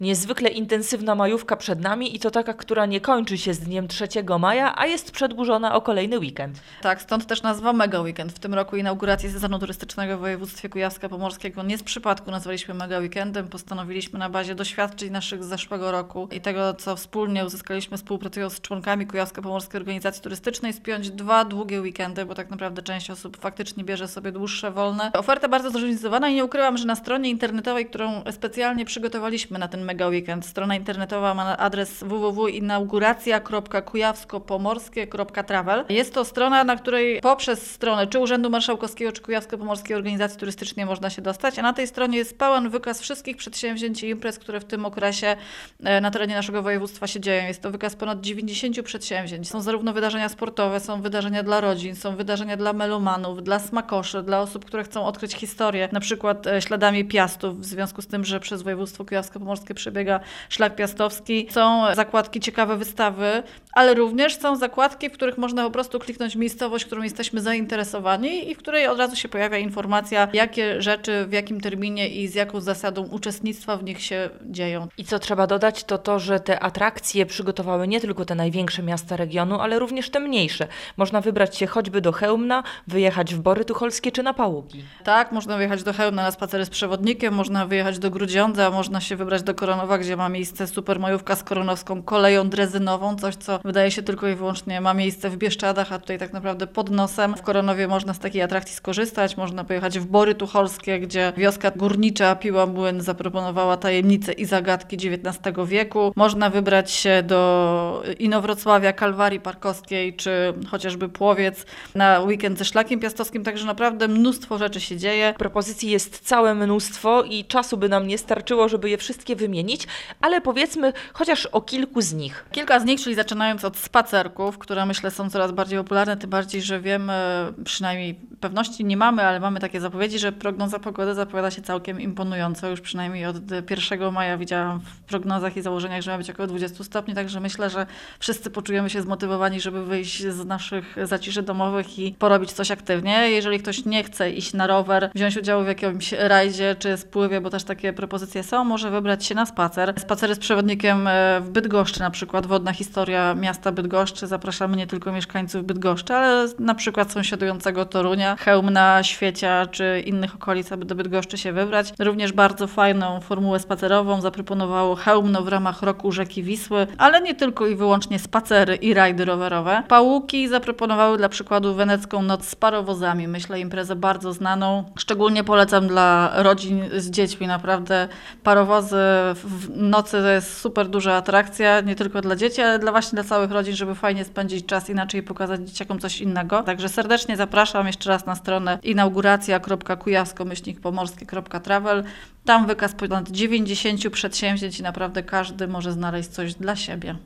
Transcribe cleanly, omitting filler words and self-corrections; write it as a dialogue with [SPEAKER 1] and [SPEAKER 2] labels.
[SPEAKER 1] Niezwykle intensywna majówka przed nami i to taka, która nie kończy się z dniem 3 maja, a jest przedłużona o kolejny weekend.
[SPEAKER 2] Tak, stąd też nazwa Mega Weekend. W tym roku inaugurację sezonu turystycznego w województwie kujawsko-pomorskiego nie z przypadku nazwaliśmy Mega Weekendem. Postanowiliśmy na bazie doświadczeń naszych z zeszłego roku i tego, co wspólnie uzyskaliśmy współpracując z członkami Kujawsko-Pomorskiej Organizacji Turystycznej, spiąć 2 długie weekendy, bo tak naprawdę część osób faktycznie bierze sobie dłuższe, wolne. Oferta bardzo zróżnicowana i nie ukrywam, że na stronie internetowej, którą specjalnie przygotowaliśmy na ten Mega Weekend, strona internetowa ma adres www.inauguracja.kujawskopomorskie.travel. Jest to strona, na której poprzez stronę czy Urzędu Marszałkowskiego, czy Kujawsko-Pomorskiej Organizacji Turystycznej można się dostać, a na tej stronie jest pełen wykaz wszystkich przedsięwzięć i imprez, które w tym okresie na terenie naszego województwa się dzieją. Jest to wykaz ponad 90 przedsięwzięć. Są zarówno wydarzenia sportowe, są wydarzenia dla rodzin, są wydarzenia dla melomanów, dla smakoszy, dla osób, które chcą odkryć historię, na przykład śladami Piastów, w związku z tym, że przez województwo kujawsko-pomorskie przebiega szlak piastowski. Są zakładki ciekawe wystawy, ale również są zakładki, w których można po prostu kliknąć miejscowość, którą jesteśmy zainteresowani i w której od razu się pojawia informacja, jakie rzeczy, w jakim terminie i z jaką zasadą uczestnictwa w nich się dzieją.
[SPEAKER 1] I co trzeba dodać, to, że te atrakcje przygotowały nie tylko te największe miasta regionu, ale również te mniejsze. Można wybrać się choćby do Chełmna, wyjechać w Bory Tucholskie czy na Paługi.
[SPEAKER 2] Tak, można wyjechać do Chełmna na spacery z przewodnikiem, można wyjechać do Grudziądza, można się wybrać do Koronowa, gdzie ma miejsce super majówka z koronowską koleją drezynową, coś co wydaje się tylko i wyłącznie ma miejsce w Bieszczadach, a tutaj tak naprawdę pod nosem. W Koronowie można z takiej atrakcji skorzystać, można pojechać w Bory Tucholskie, gdzie wioska górnicza Piła Młyn zaproponowała tajemnice i zagadki XIX wieku. Można wybrać się do Inowrocławia, Kalwarii Parkowskiej, czy chociażby Płowiec na weekend ze szlakiem piastowskim, także naprawdę mnóstwo rzeczy się dzieje.
[SPEAKER 1] Propozycji jest całe mnóstwo i czasu by nam nie starczyło, żeby je wszystkie wymienić, ale powiedzmy chociaż o kilku z nich.
[SPEAKER 2] Kilka z nich, czyli zaczynając od spacerków, które myślę są coraz bardziej popularne, tym bardziej, że wiemy, przynajmniej pewności nie mamy, ale mamy takie zapowiedzi, że prognoza pogody zapowiada się całkiem imponująco. Już przynajmniej od 1 maja widziałam w prognozach i założeniach, że ma być około 20 stopni, także myślę, że wszyscy poczujemy się zmotywowani, żeby wyjść z naszych zaciszy domowych i porobić coś aktywnie. Jeżeli ktoś nie chce iść na rower, wziąć udział w jakimś rajdzie czy spływie, bo też takie propozycje są, może wybrać się na spacer. Spacery z przewodnikiem w Bydgoszczy, na przykład Wodna historia miasta Bydgoszczy. Zapraszamy nie tylko mieszkańców Bydgoszczy, ale na przykład sąsiadującego Torunia, Chełmna, Świecia czy innych okolic, aby do Bydgoszczy się wybrać. Również bardzo fajną formułę spacerową zaproponowało Chełmno w ramach Roku Rzeki Wisły, ale nie tylko i wyłącznie spacery i rajdy rowerowe. Pałuki zaproponowały dla przykładu wenecką noc z parowozami. Myślę, imprezę bardzo znaną. Szczególnie polecam dla rodzin z dziećmi. Naprawdę parowozy w nocy to jest super duża atrakcja, nie tylko dla dzieci, ale właśnie dla całych rodzin, żeby fajnie spędzić czas inaczej i pokazać dzieciakom coś innego. Także serdecznie zapraszam jeszcze raz na stronę inauguracja.kujawsko-pomorskie.travel. Tam wykaz ponad 90 przedsięwzięć i naprawdę każdy może znaleźć coś dla siebie.